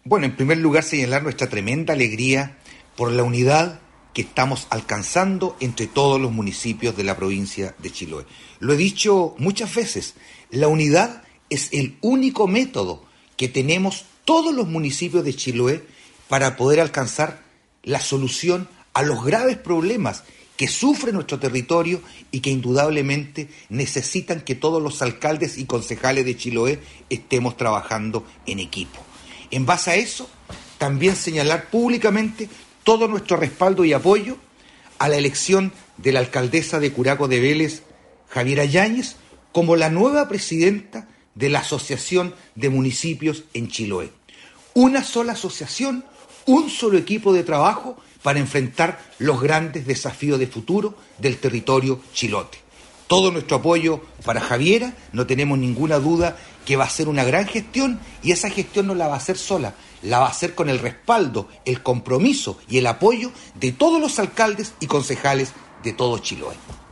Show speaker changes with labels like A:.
A: Bueno, en primer lugar señalar nuestra tremenda alegría por la unidad que estamos alcanzando entre todos los municipios de la provincia de Chiloé. Lo he dicho muchas veces, la unidad es el único método que tenemos todos los municipios de Chiloé para poder alcanzar la solución a los graves problemas que sufre nuestro territorio y que indudablemente necesitan que todos los alcaldes y concejales de Chiloé estemos trabajando en equipo. En base a eso, también señalar públicamente todo nuestro respaldo y apoyo a la elección de la alcaldesa de Curacao de Vélez, Javiera Yáñez, como la nueva presidenta de la Asociación de Municipios en Chiloé. Una sola asociación, un solo equipo de trabajo para enfrentar los grandes desafíos de futuro del territorio chilote. Todo nuestro apoyo para Javiera, no tenemos ninguna duda que va a ser una gran gestión y esa gestión no la va a hacer sola, la va a hacer con el respaldo, el compromiso y el apoyo de todos los alcaldes y concejales de todo Chiloé.